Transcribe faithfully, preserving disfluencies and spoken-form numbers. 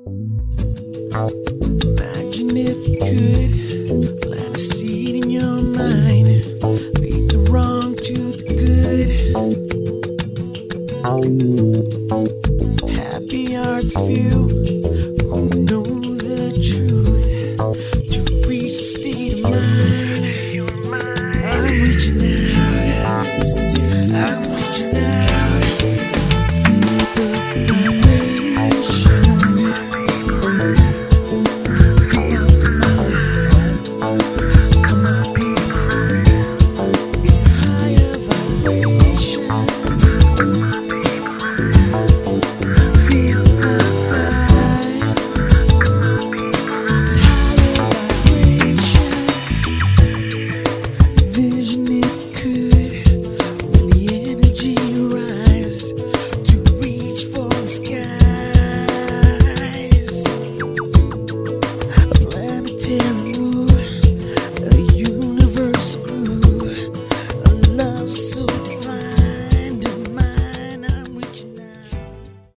Imagine if you could plant a seed in your mind, lead the wrong to the good. Happy are the few who know the truth to reach the